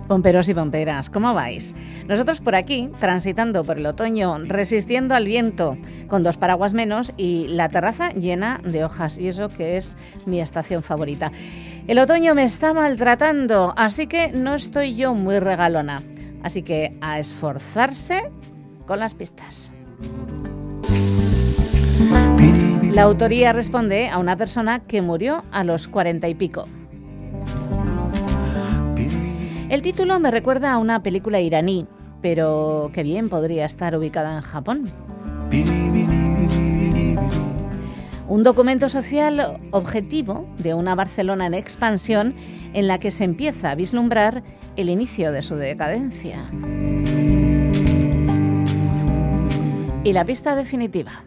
Pomperos y pomperas, ¿cómo vais? Nosotros por aquí, transitando por el otoño, resistiendo al viento, con 2 paraguas menos y la terraza llena de hojas, y eso que es mi estación favorita. El otoño me está maltratando, así que no estoy yo muy regalona. Así que a esforzarse con las pistas. La autoría responde a una persona que murió a los 40 y pico. El título me recuerda a una película iraní, pero que bien podría estar ubicada en Japón. Un documento social objetivo de una Barcelona en expansión en la que se empieza a vislumbrar el inicio de su decadencia. Y la pista definitiva.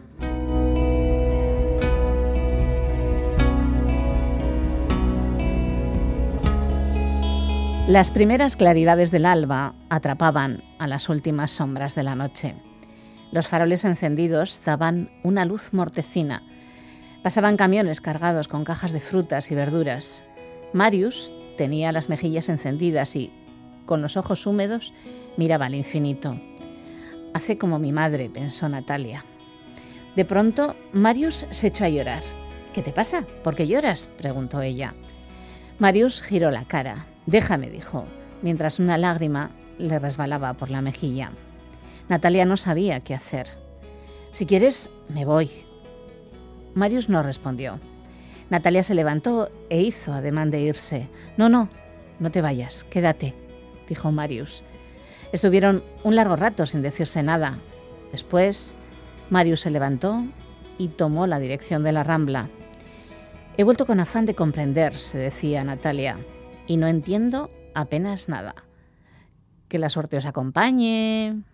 Las primeras claridades del alba atrapaban a las últimas sombras de la noche. Los faroles encendidos daban una luz mortecina. Pasaban camiones cargados con cajas de frutas y verduras. Marius tenía las mejillas encendidas y, con los ojos húmedos, miraba al infinito. «Hace como mi madre», pensó Natalia. De pronto, Marius se echó a llorar. «¿Qué te pasa? ¿Por qué lloras?», preguntó ella. Marius giró la cara. «Déjame», dijo, mientras una lágrima le resbalaba por la mejilla. Natalia no sabía qué hacer. «Si quieres, me voy». Marius no respondió. Natalia se levantó e hizo ademán de irse. No te vayas, quédate», dijo Marius. Estuvieron un largo rato sin decirse nada. Después, Marius se levantó y tomó la dirección de la Rambla. «He vuelto con afán de comprender», se decía Natalia, «y no entiendo apenas nada. Que la suerte os acompañe».